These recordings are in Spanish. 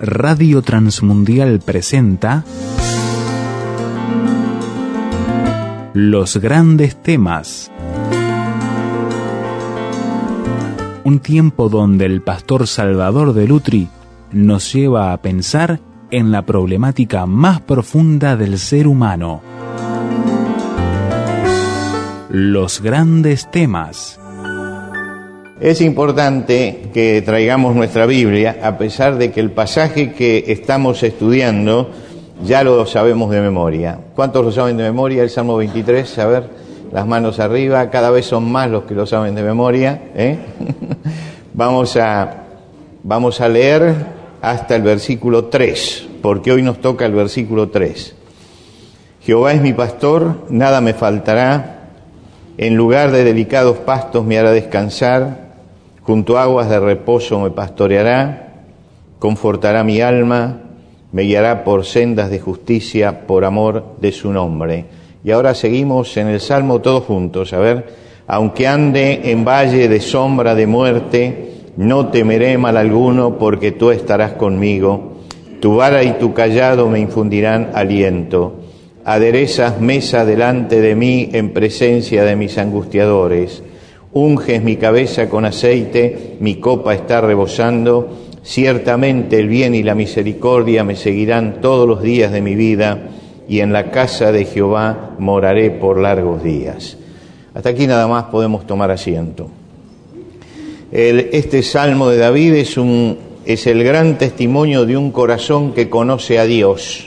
Radio Transmundial presenta Los Grandes Temas. Un tiempo donde el pastor Salvador de Lutri nos lleva a pensar en la problemática más profunda del ser humano. Los Grandes Temas. Es importante que traigamos nuestra Biblia, a pesar de que el pasaje que estamos estudiando ya lo sabemos de memoria. ¿Cuántos lo saben de memoria? El Salmo 23, a ver, las manos arriba, cada vez son más los que lo saben de memoria, Vamos a leer hasta el versículo 3, porque hoy nos toca el versículo 3. Jehová es mi pastor, nada me faltará, en lugar de delicados pastos me hará descansar, junto a aguas de reposo me pastoreará, confortará mi alma, me guiará por sendas de justicia por amor de su nombre. Y ahora seguimos en el Salmo todos juntos, a ver. Aunque ande en valle de sombra de muerte, no temeré mal alguno, porque tú estarás conmigo. Tu vara y tu cayado me infundirán aliento. Aderezas mesa delante de mí en presencia de mis angustiadores. Unges mi cabeza con aceite, mi copa está rebosando. Ciertamente el bien y la misericordia me seguirán todos los días de mi vida, y en la casa de Jehová moraré por largos días. Hasta aquí nada más podemos tomar asiento. Este Salmo de David es el gran testimonio de un corazón que conoce a Dios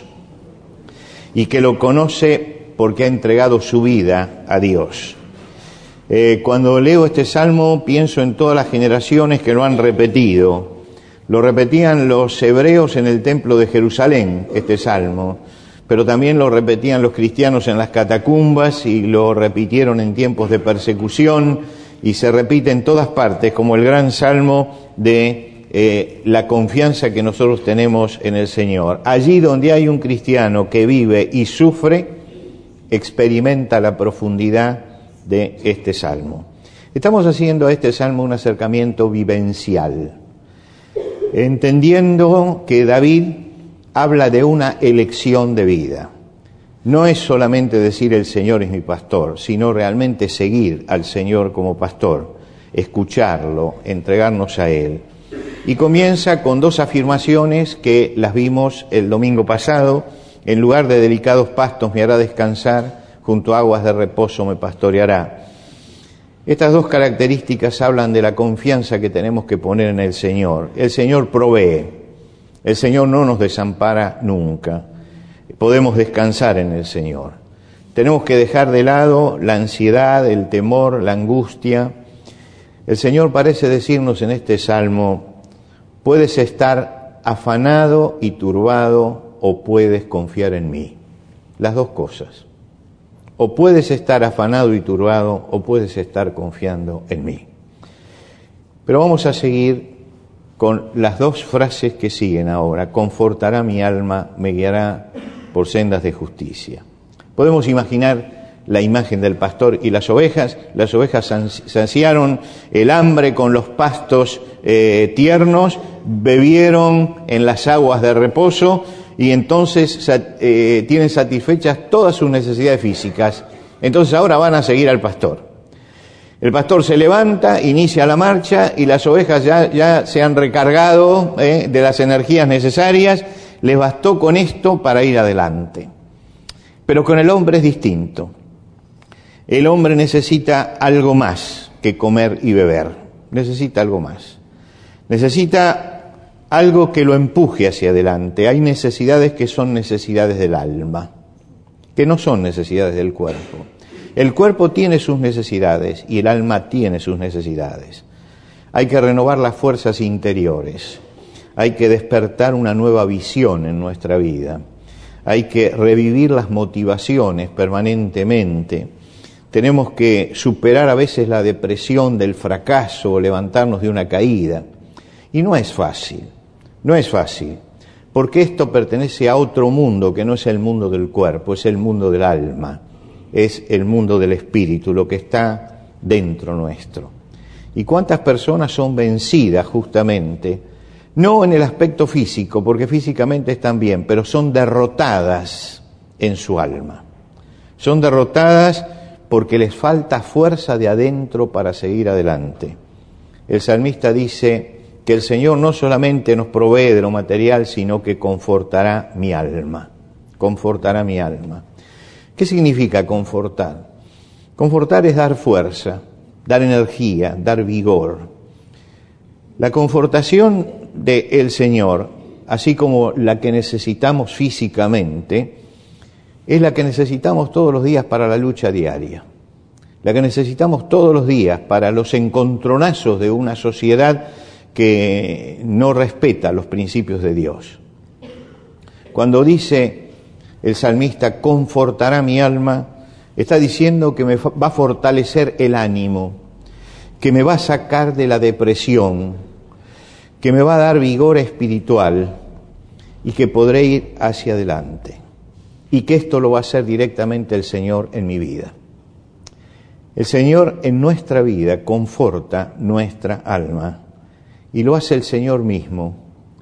y que lo conoce porque ha entregado su vida a Dios. Cuando leo este Salmo pienso en todas las generaciones que lo han repetido. Lo repetían los hebreos en el templo de Jerusalén, este Salmo, pero también lo repetían los cristianos en las catacumbas y lo repitieron en tiempos de persecución, y se repite en todas partes como el gran salmo de la confianza que nosotros tenemos en el Señor. Allí donde hay un cristiano que vive y sufre, experimenta la profundidad de este salmo. Estamos haciendo a este salmo un acercamiento vivencial, entendiendo que David habla de una elección de vida. No es solamente decir el Señor es mi pastor, sino realmente seguir al Señor como pastor, escucharlo, entregarnos a Él. Y comienza con dos afirmaciones que las vimos el domingo pasado. En lugar de delicados pastos me hará descansar, junto a aguas de reposo me pastoreará. Estas dos características hablan de la confianza que tenemos que poner en el Señor. El Señor provee, el Señor no nos desampara nunca. Podemos descansar en el Señor. Tenemos que dejar de lado la ansiedad, el temor, la angustia. El Señor parece decirnos en este salmo: puedes estar afanado y turbado o puedes confiar en mí. Las dos cosas. O puedes estar afanado y turbado o puedes estar confiando en mí. Pero vamos a seguir con las dos frases que siguen ahora. Confortará mi alma, me guiará por sendas de justicia. Podemos imaginar la imagen del pastor y las ovejas. Las ovejas saciaron el hambre con los pastos tiernos, bebieron en las aguas de reposo y entonces tienen satisfechas todas sus necesidades físicas. Entonces ahora van a seguir al pastor. El pastor se levanta, inicia la marcha y las ovejas ya se han recargado de las energías necesarias. Les bastó con esto para ir adelante. Pero con el hombre es distinto. El hombre necesita algo más que comer y beber. Necesita algo más. Necesita algo que lo empuje hacia adelante. Hay necesidades que son necesidades del alma, que no son necesidades del cuerpo. El cuerpo tiene sus necesidades y el alma tiene sus necesidades. Hay que renovar las fuerzas interiores. Hay que despertar una nueva visión en nuestra vida. Hay que revivir las motivaciones permanentemente. Tenemos que superar a veces la depresión del fracaso o levantarnos de una caída. Y no es fácil, porque esto pertenece a otro mundo que no es el mundo del cuerpo, es el mundo del alma, es el mundo del espíritu, lo que está dentro nuestro. ¿Y cuántas personas son vencidas justamente No en el aspecto físico, porque físicamente están bien, pero son derrotadas en su alma. Son derrotadas porque les falta fuerza de adentro para seguir adelante. El salmista dice que el Señor no solamente nos provee de lo material, sino que confortará mi alma. Confortará mi alma. ¿Qué significa confortar? Confortar es dar fuerza, dar energía, dar vigor. La confortación del Señor, así como la que necesitamos físicamente, es la que necesitamos todos los días para la lucha diaria. La que necesitamos todos los días para los encontronazos de una sociedad que no respeta los principios de Dios. Cuando dice el salmista, confortará mi alma, está diciendo que me va a fortalecer el ánimo, que me va a sacar de la depresión, que me va a dar vigor espiritual y que podré ir hacia adelante. Y que esto lo va a hacer directamente el Señor en mi vida. El Señor en nuestra vida conforta nuestra alma y lo hace el Señor mismo.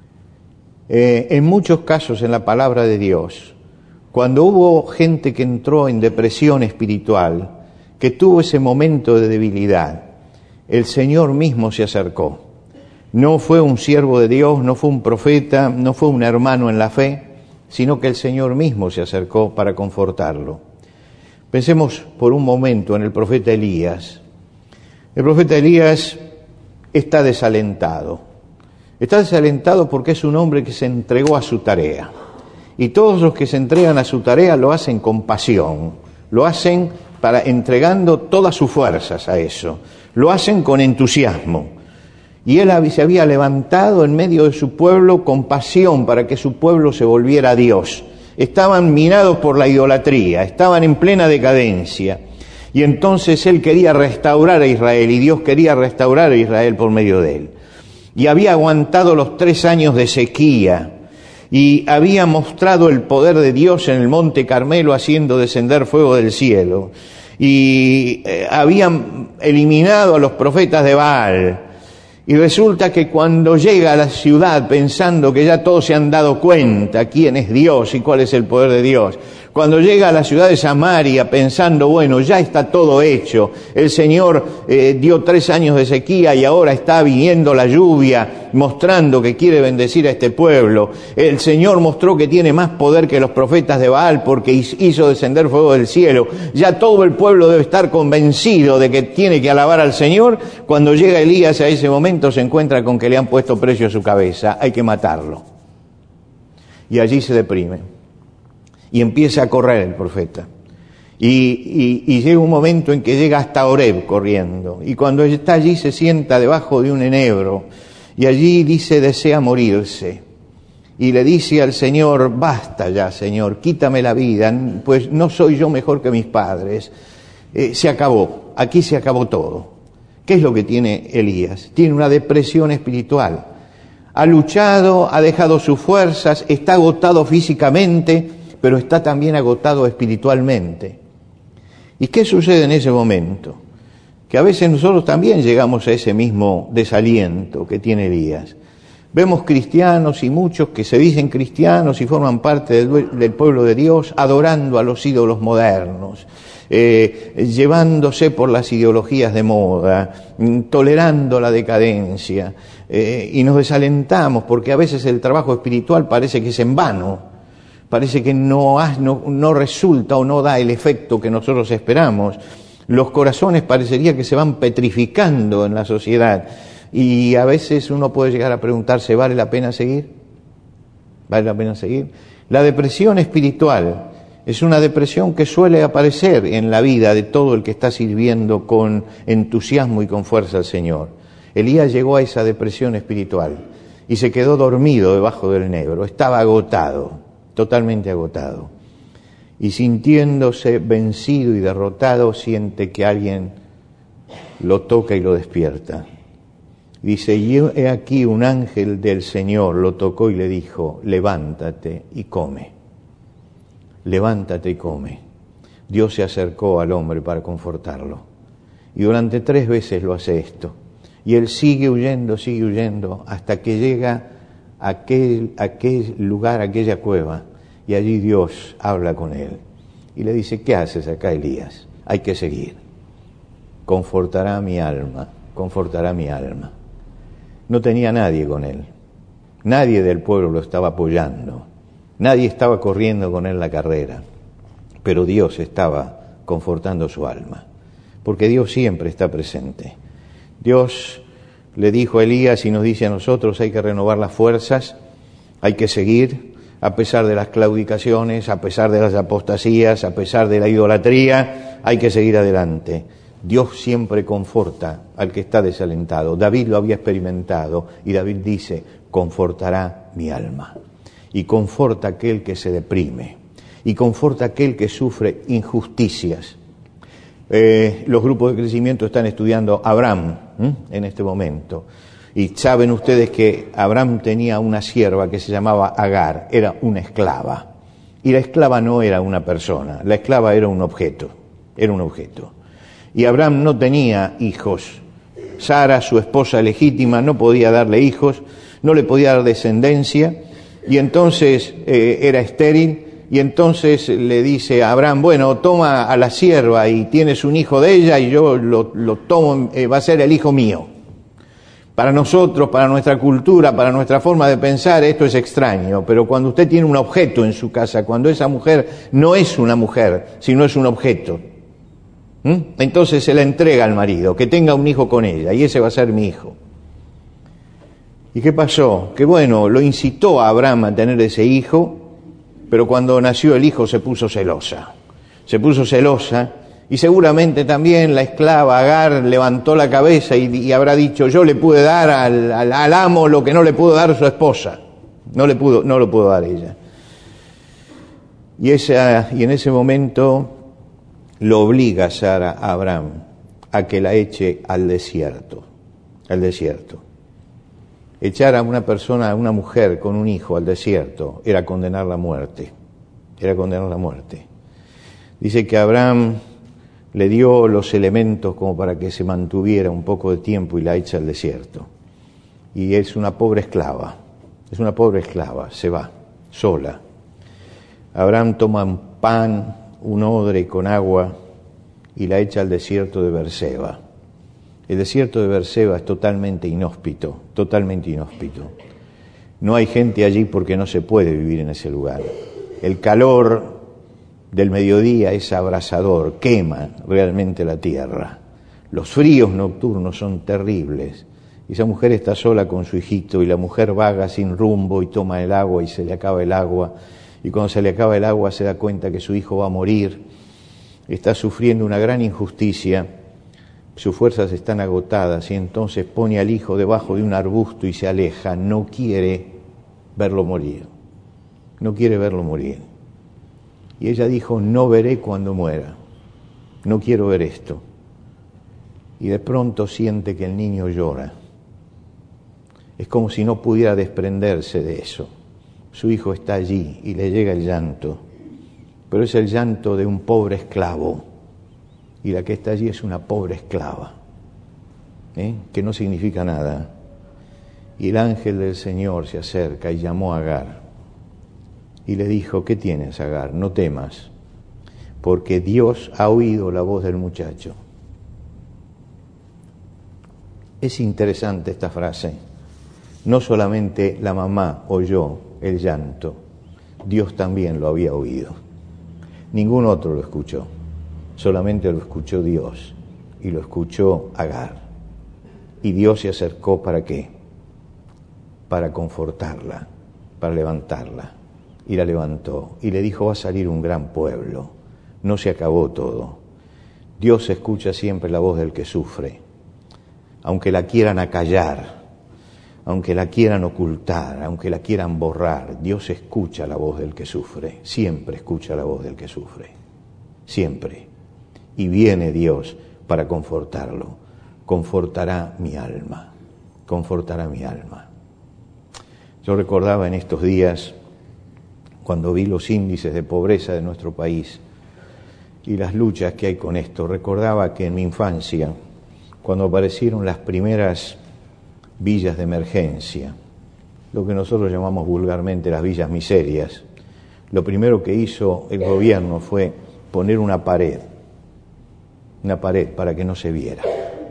En muchos casos en la palabra de Dios, cuando hubo gente que entró en depresión espiritual, que tuvo ese momento de debilidad, el Señor mismo se acercó. No fue un siervo de Dios, no fue un profeta, no fue un hermano en la fe, sino que el Señor mismo se acercó para confortarlo. Pensemos por un momento en el profeta Elías. El profeta Elías está desalentado. Está desalentado porque es un hombre que se entregó a su tarea. Y todos los que se entregan a su tarea lo hacen con pasión. Lo hacen entregando todas sus fuerzas a eso. Lo hacen con entusiasmo. Y él se había levantado en medio de su pueblo con pasión para que su pueblo se volviera a Dios. Estaban minados por la idolatría, estaban en plena decadencia. Y entonces él quería restaurar a Israel y Dios quería restaurar a Israel por medio de él. Y había aguantado los 3 años de sequía y había mostrado el poder de Dios en el monte Carmelo haciendo descender fuego del cielo. Y habían eliminado a los profetas de Baal. Y resulta que cuando llega a la ciudad pensando que ya todos se han dado cuenta quién es Dios y cuál es el poder de Dios, cuando llega a la ciudad de Samaria pensando, bueno, ya está todo hecho, el Señor dio 3 años de sequía y ahora está viniendo la lluvia, mostrando que quiere bendecir a este pueblo, el Señor mostró que tiene más poder que los profetas de Baal porque hizo descender fuego del cielo, ya todo el pueblo debe estar convencido de que tiene que alabar al Señor. Cuando llega Elías a ese momento se encuentra con que le han puesto precio a su cabeza, hay que matarlo. Y allí se deprime. Y empieza a correr el profeta. Y llega un momento en que llega hasta Horeb corriendo. Y cuando está allí se sienta debajo de un enebro. Y allí dice, desea morirse. Y le dice al Señor, basta ya, Señor, quítame la vida, pues no soy yo mejor que mis padres. Se acabó, aquí se acabó todo. ¿Qué es lo que tiene Elías? Tiene una depresión espiritual. Ha luchado, ha dejado sus fuerzas, está agotado físicamente, pero está también agotado espiritualmente. ¿Y qué sucede en ese momento? Que a veces nosotros también llegamos a ese mismo desaliento que tiene Elías. Vemos cristianos y muchos que se dicen cristianos y forman parte del pueblo de Dios, adorando a los ídolos modernos, llevándose por las ideologías de moda, tolerando la decadencia, y nos desalentamos porque a veces el trabajo espiritual parece que es en vano. Parece que no resulta o no da el efecto que nosotros esperamos. Los corazones parecería que se van petrificando en la sociedad. Y a veces uno puede llegar a preguntarse, ¿vale la pena seguir? ¿Vale la pena seguir? La depresión espiritual es una depresión que suele aparecer en la vida de todo el que está sirviendo con entusiasmo y con fuerza al Señor. Elías llegó a esa depresión espiritual y se quedó dormido debajo del enebro. Estaba agotado. Totalmente agotado, y sintiéndose vencido y derrotado, siente que alguien lo toca y lo despierta. Dice, y he aquí un ángel del Señor lo tocó y le dijo, levántate y come. Levántate y come. Dios se acercó al hombre para confortarlo, y durante 3 veces lo hace esto, y él sigue huyendo, hasta que llega aquel lugar, aquella cueva, y allí Dios habla con él. Y le dice, ¿qué haces acá, Elías? Hay que seguir. Confortará mi alma, confortará mi alma. No tenía nadie con él. Nadie del pueblo lo estaba apoyando. Nadie estaba corriendo con él la carrera. Pero Dios estaba confortando su alma. Porque Dios siempre está presente. Dios le dijo a Elías y nos dice a nosotros, hay que renovar las fuerzas, hay que seguir, a pesar de las claudicaciones, a pesar de las apostasías, a pesar de la idolatría, hay que seguir adelante. Dios siempre conforta al que está desalentado. David lo había experimentado y David dice, confortará mi alma. Y conforta a aquel que se deprime. Y conforta a aquel que sufre injusticias. Los grupos de crecimiento están estudiando a Abraham en este momento. Y saben ustedes que Abraham tenía una sierva que se llamaba Agar, era una esclava. Y la esclava no era una persona, la esclava era un objeto, Y Abraham no tenía hijos. Sara, su esposa legítima, no podía darle hijos, no le podía dar descendencia, y entonces era estéril. Y entonces le dice a Abraham, bueno, toma a la sierva y tienes un hijo de ella y yo lo tomo, va a ser el hijo mío. Para nosotros, para nuestra cultura, para nuestra forma de pensar, esto es extraño, pero cuando usted tiene un objeto en su casa, cuando esa mujer no es una mujer, sino es un objeto, entonces se la entrega al marido, que tenga un hijo con ella, y ese va a ser mi hijo. ¿Y qué pasó? Que bueno, lo incitó a Abraham a tener ese hijo, pero cuando nació el hijo se puso celosa, y seguramente también la esclava Agar levantó la cabeza y habrá dicho, yo le pude dar al amo lo que no le pudo dar su esposa, no lo pudo dar ella. Y en ese momento lo obliga Sara a Abraham a que la eche al desierto. Echar a una persona, a una mujer con un hijo al desierto, era condenarla a muerte. Dice que Abraham le dio los elementos como para que se mantuviera un poco de tiempo y la echa al desierto. Y es una pobre esclava, se va, sola. Abraham toma un pan, un odre con agua y la echa al desierto de Berseba. El desierto de Berseba es totalmente inhóspito. No hay gente allí porque no se puede vivir en ese lugar. El calor del mediodía es abrasador, quema realmente la tierra. Los fríos nocturnos son terribles. Esa mujer está sola con su hijito y la mujer vaga sin rumbo y toma el agua y se le acaba el agua. Y cuando se le acaba el agua se da cuenta que su hijo va a morir. Está sufriendo una gran injusticia. Sus fuerzas están agotadas y entonces pone al hijo debajo de un arbusto y se aleja. No quiere verlo morir. Y ella dijo, no veré cuando muera. No quiero ver esto. Y de pronto siente que el niño llora. Es como si no pudiera desprenderse de eso. Su hijo está allí y le llega el llanto. Pero es el llanto de un pobre esclavo. Y la que está allí es una pobre esclava, que no significa nada. Y el ángel del Señor se acerca y llamó a Agar. Y le dijo, ¿qué tienes, Agar? No temas, porque Dios ha oído la voz del muchacho. Es interesante esta frase. No solamente la mamá oyó el llanto, Dios también lo había oído. Ningún otro lo escuchó. Solamente lo escuchó Dios y lo escuchó Agar. Y Dios se acercó ¿para qué? Para confortarla, para levantarla. Y la levantó y le dijo, va a salir un gran pueblo. No se acabó todo. Dios escucha siempre la voz del que sufre. Aunque la quieran acallar, aunque la quieran ocultar, aunque la quieran borrar, Dios escucha la voz del que sufre. Siempre escucha la voz del que sufre. Siempre. Y viene Dios para confortarlo. Confortará mi alma. Yo recordaba en estos días, cuando vi los índices de pobreza de nuestro país y las luchas que hay con esto, recordaba que en mi infancia, cuando aparecieron las primeras villas de emergencia, lo que nosotros llamamos vulgarmente las villas miserias, lo primero que hizo el gobierno fue poner una pared para que no se viera,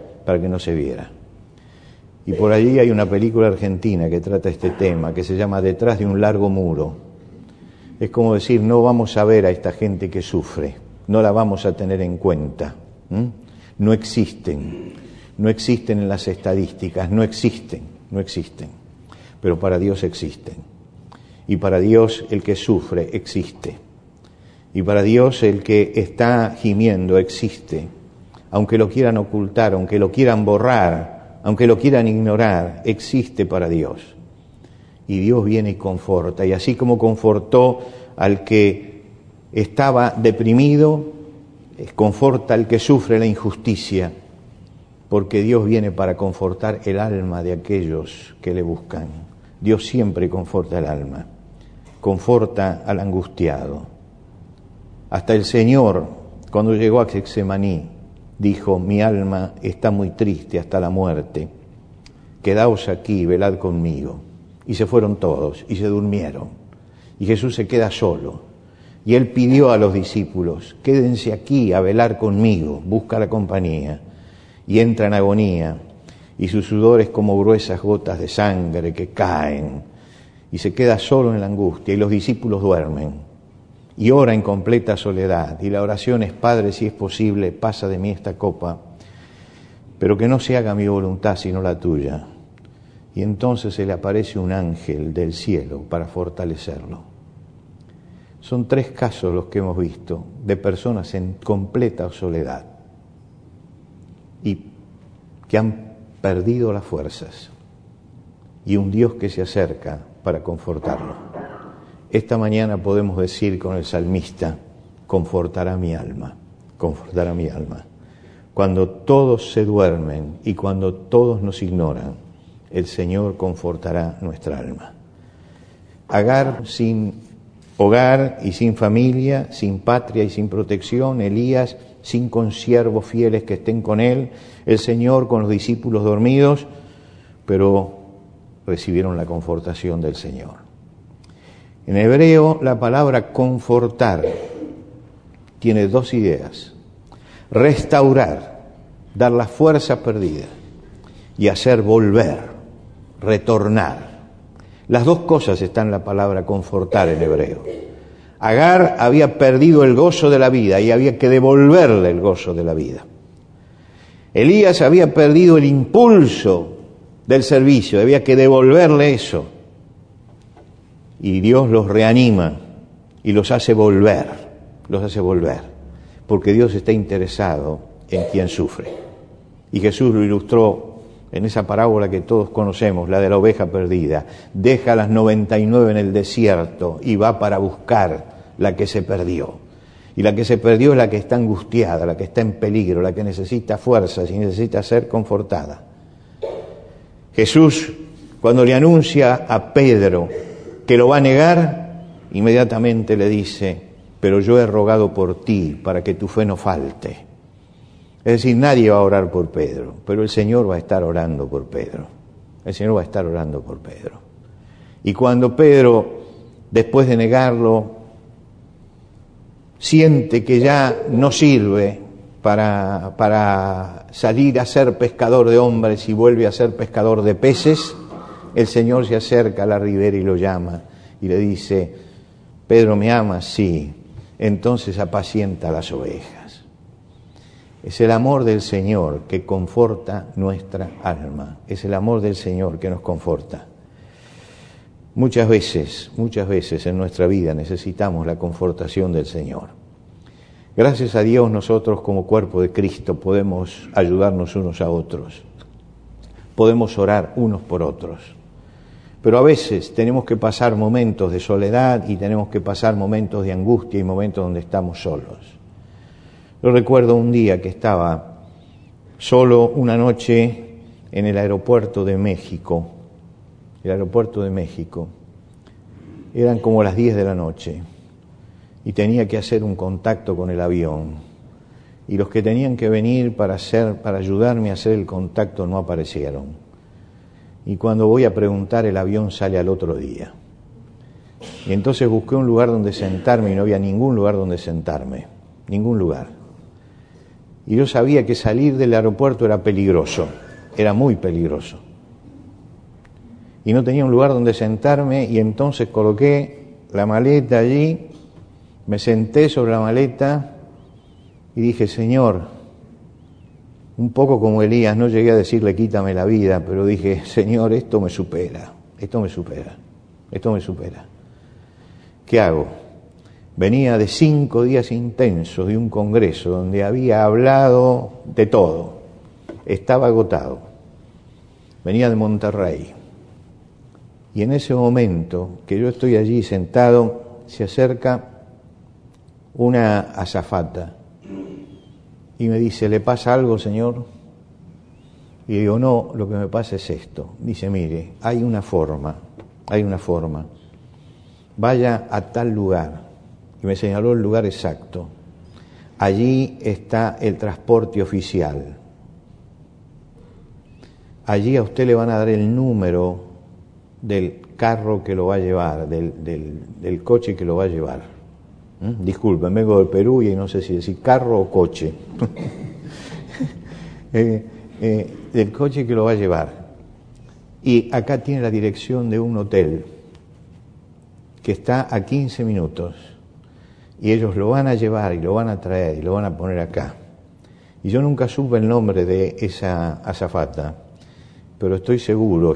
Y por allí hay una película argentina que trata este tema, que se llama Detrás de un largo muro. Es como decir, no vamos a ver a esta gente que sufre, no la vamos a tener en cuenta. No existen en las estadísticas, no existen. Pero para Dios existen. Y para Dios el que sufre existe. Y para Dios el que está gimiendo existe. Aunque lo quieran ocultar, aunque lo quieran borrar, aunque lo quieran ignorar, existe para Dios. Y Dios viene y conforta. Y así como confortó al que estaba deprimido, conforta al que sufre la injusticia, porque Dios viene para confortar el alma de aquellos que le buscan. Dios siempre conforta el alma, conforta al angustiado. Hasta el Señor, cuando llegó a Getsemaní, dijo: mi alma está muy triste hasta la muerte, quedaos aquí, velad conmigo. Y se fueron todos y se durmieron. Y Jesús se queda solo. Y Él pidió a los discípulos: quédense aquí a velar conmigo, busca la compañía. Y entra en agonía, y su sudor es como gruesas gotas de sangre que caen, y se queda solo en la angustia, y los discípulos duermen, y ora en completa soledad, y la oración es: Padre, si es posible, pasa de mí esta copa, pero que no se haga mi voluntad sino la tuya. Y entonces se le aparece un ángel del cielo para fortalecerlo. Son 3 casos los que hemos visto de personas en completa soledad y que han perdido las fuerzas, y un Dios que se acerca para confortarlo. Esta mañana podemos decir con el salmista: confortará mi alma, confortará mi alma. Cuando todos se duermen y cuando todos nos ignoran, el Señor confortará nuestra alma. Agar sin hogar y sin familia, sin patria y sin protección, Elías sin consiervos fieles que estén con él, el Señor con los discípulos dormidos, pero recibieron la confortación del Señor. En hebreo, la palabra confortar tiene 2 ideas: restaurar, dar la fuerza perdida, y hacer volver, retornar. Las 2 cosas están en la palabra confortar en hebreo. Agar había perdido el gozo de la vida y había que devolverle el gozo de la vida. Elías había perdido el impulso del servicio, había que devolverle eso. Y Dios los reanima y los hace volver, porque Dios está interesado en quien sufre. Y Jesús lo ilustró en esa parábola que todos conocemos, la de la oveja perdida. Deja las 99 en el desierto y va para buscar la que se perdió. Y la que se perdió es la que está angustiada, la que está en peligro, la que necesita fuerzas y necesita ser confortada. Jesús, cuando le anuncia a Pedro que lo va a negar, inmediatamente le dice: pero yo he rogado por ti para que tu fe no falte. Es decir, nadie va a orar por Pedro, pero el Señor va a estar orando por Pedro. El Señor va a estar orando por Pedro. Y cuando Pedro, después de negarlo, siente que ya no sirve para salir a ser pescador de hombres y vuelve a ser pescador de peces, el Señor se acerca a la ribera y lo llama y le dice: Pedro, ¿me amas? Sí. Entonces apacienta las ovejas. Es el amor del Señor que conforta nuestra alma. Es el amor del Señor que nos conforta. Muchas veces en nuestra vida necesitamos la confortación del Señor. Gracias a Dios nosotros como cuerpo de Cristo podemos ayudarnos unos a otros. Podemos orar unos por otros. Pero a veces tenemos que pasar momentos de soledad y tenemos que pasar momentos de angustia y momentos donde estamos solos. Yo recuerdo un día que estaba solo una noche en el aeropuerto de México. Eran como las 10 de la noche y tenía que hacer un contacto con el avión. Y los que tenían que venir para ayudarme a hacer el contacto no aparecieron. y cuando voy a preguntar el avión sale al otro día. Y entonces busqué un lugar donde sentarme y no había ningún lugar donde sentarme, ningún lugar. Y yo sabía que salir del aeropuerto era peligroso, era muy peligroso. Y no tenía un lugar donde sentarme y entonces coloqué la maleta allí, me senté sobre la maleta y dije, Señor, un poco como Elías, no llegué a decirle quítame la vida, pero dije, Señor, esto me supera, esto me supera, esto me supera. ¿Qué hago? Venía de 5 días intensos de un congreso donde había hablado de todo, estaba agotado, venía de Monterrey. Y en ese momento que yo estoy allí sentado, se acerca una azafata y me dice, ¿le pasa algo, señor? Y digo, no, lo que me pasa es esto. Dice, mire, hay una forma, vaya a tal lugar. Y me señaló el lugar exacto. Allí está el transporte oficial. Allí a usted le van a dar el número del carro que lo va a llevar, del coche que lo va a llevar. Disculpen, vengo de Perú y no sé si decir carro o coche. Del coche que lo va a llevar. Y acá tiene la dirección de un hotel que está a 15 minutos. Y ellos lo van a llevar y lo van a traer y lo van a poner acá. Y yo nunca supe el nombre de esa azafata, pero estoy seguro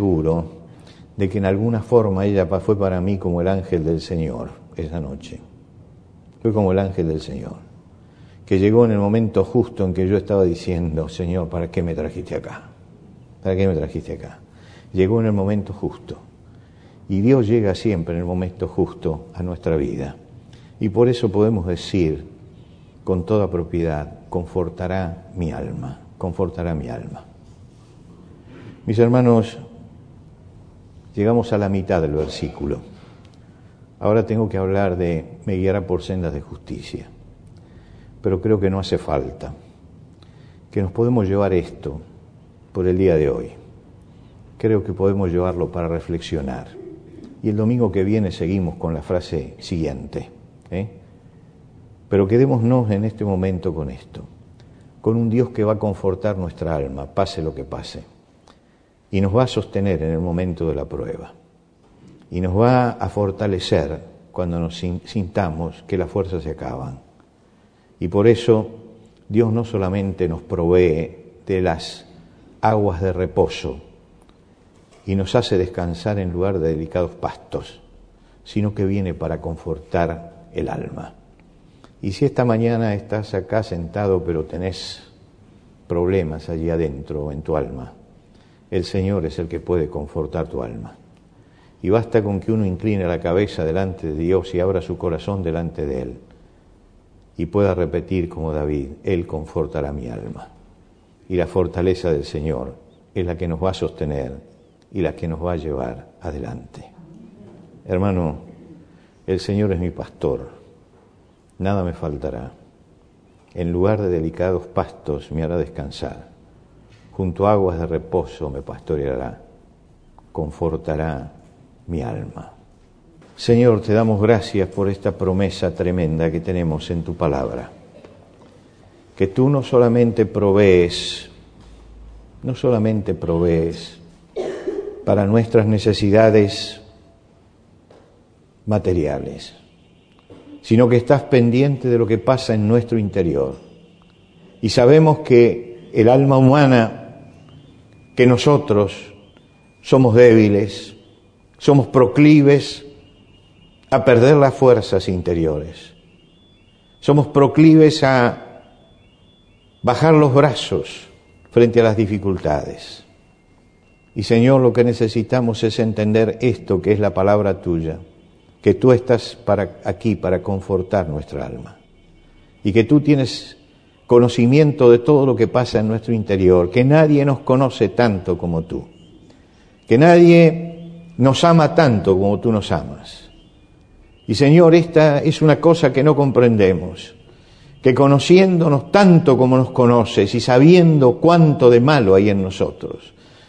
de que en alguna forma ella fue para mí como el ángel del Señor esa noche. Fue como el ángel del Señor, que llegó en el momento justo en que yo estaba diciendo, Señor, ¿para qué me trajiste acá? ¿Para qué me trajiste acá? Llegó en el momento justo. Y Dios llega siempre en el momento justo a nuestra vida. Y por eso podemos decir con toda propiedad, confortará mi alma, confortará mi alma. Mis hermanos, llegamos a la mitad del versículo. Ahora tengo que hablar de me guiará por sendas de justicia. Pero creo que no hace falta, que nos podemos llevar esto por el día de hoy. Creo que podemos llevarlo para reflexionar. Y el domingo que viene seguimos con la frase siguiente. Pero quedémonos en este momento con esto, con un Dios que va a confortar nuestra alma, pase lo que pase, y nos va a sostener en el momento de la prueba, y nos va a fortalecer cuando nos sintamos que las fuerzas se acaban. Y por eso Dios no solamente nos provee de las aguas de reposo y nos hace descansar en lugar de delicados pastos, sino que viene para confortar el alma. Y si esta mañana estás acá sentado pero tenés problemas allí adentro en tu alma, el Señor es el que puede confortar tu alma. Y basta con que uno incline la cabeza delante de Dios y abra su corazón delante de Él y pueda repetir como David, Él confortará mi alma. Y la fortaleza del Señor es la que nos va a sostener y la que nos va a llevar adelante. Hermano, el Señor es mi pastor, nada me faltará. En lugar de delicados pastos me hará descansar. Junto a aguas de reposo me pastoreará, confortará mi alma. Señor, te damos gracias por esta promesa tremenda que tenemos en tu palabra. Que tú no solamente provees para nuestras necesidades materiales, sino que estás pendiente de lo que pasa en nuestro interior. Y sabemos que el alma humana, que nosotros somos débiles, somos proclives a perder las fuerzas interiores. Somos proclives a bajar los brazos frente a las dificultades. Y Señor, lo que necesitamos es entender esto que es la palabra tuya, que tú estás aquí para confortar nuestra alma y que tú tienes conocimiento de todo lo que pasa en nuestro interior, que nadie nos conoce tanto como tú, que nadie nos ama tanto como tú nos amas. Y Señor, esta es una cosa que no comprendemos, que conociéndonos tanto como nos conoces y sabiendo cuánto de malo hay en nosotros,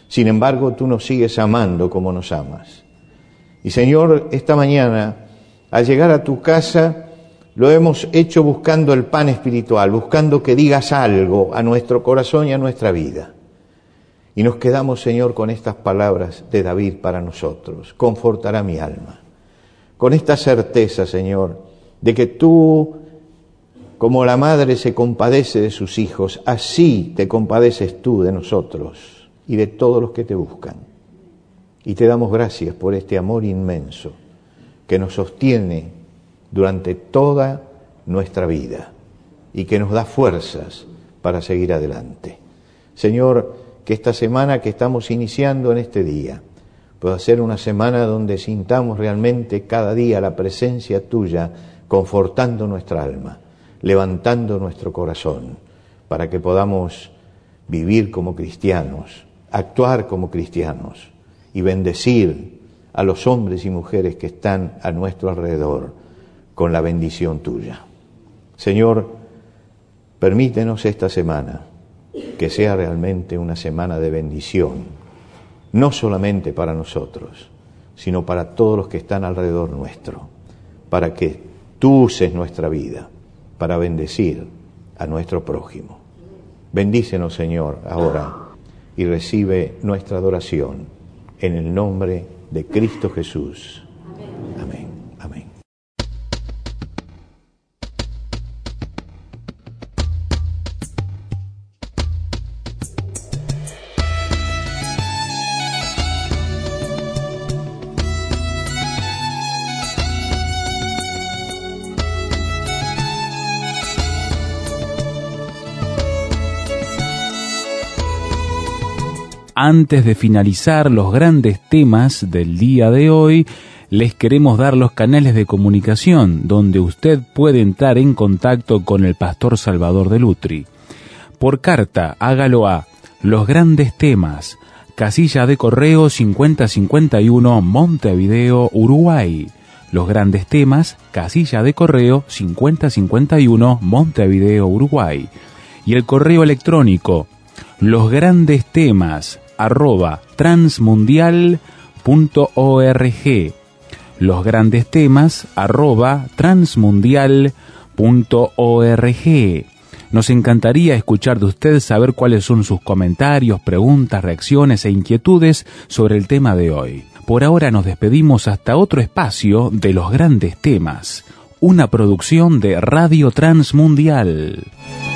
Sin embargo, tú nos sigues amando como nos amas. Y Señor, esta mañana, al llegar a tu casa, lo hemos hecho buscando el pan espiritual, buscando que digas algo a nuestro corazón y a nuestra vida. Y nos quedamos, Señor, con estas palabras de David para nosotros. Confortará mi alma. Con esta certeza, Señor, de que tú, como la madre se compadece de sus hijos, así te compadeces tú de nosotros y de todos los que te buscan. Y te damos gracias por este amor inmenso que nos sostiene durante toda nuestra vida y que nos da fuerzas para seguir adelante. Señor, que esta semana que estamos iniciando en este día pueda ser una semana donde sintamos realmente cada día la presencia tuya, confortando nuestra alma, levantando nuestro corazón, para que podamos vivir como cristianos, actuar como cristianos y bendecir a los hombres y mujeres que están a nuestro alrededor con la bendición tuya. Señor, permítenos esta semana que sea realmente una semana de bendición, no solamente para nosotros, sino para todos los que están alrededor nuestro, para que tú uses nuestra vida para bendecir a nuestro prójimo. Bendícenos, Señor, ahora y recibe nuestra adoración en el nombre de Cristo Jesús. Amén. Amén. Antes de finalizar los grandes temas del día de hoy, les queremos dar los canales de comunicación donde usted puede entrar en contacto con el pastor Salvador de Lutri. Por carta, hágalo a Los Grandes Temas, casilla de correo 5051, Montevideo, Uruguay. Los Grandes Temas, casilla de correo 5051, Montevideo, Uruguay. Y el correo electrónico losgrandestemas@transmundial.org. losgrandestemas@transmundial.org. Nos encantaría escuchar de usted, saber cuáles son sus comentarios, preguntas, reacciones e inquietudes sobre el tema de hoy. Por ahora nos despedimos hasta otro espacio de Los Grandes Temas, una producción de Radio Transmundial.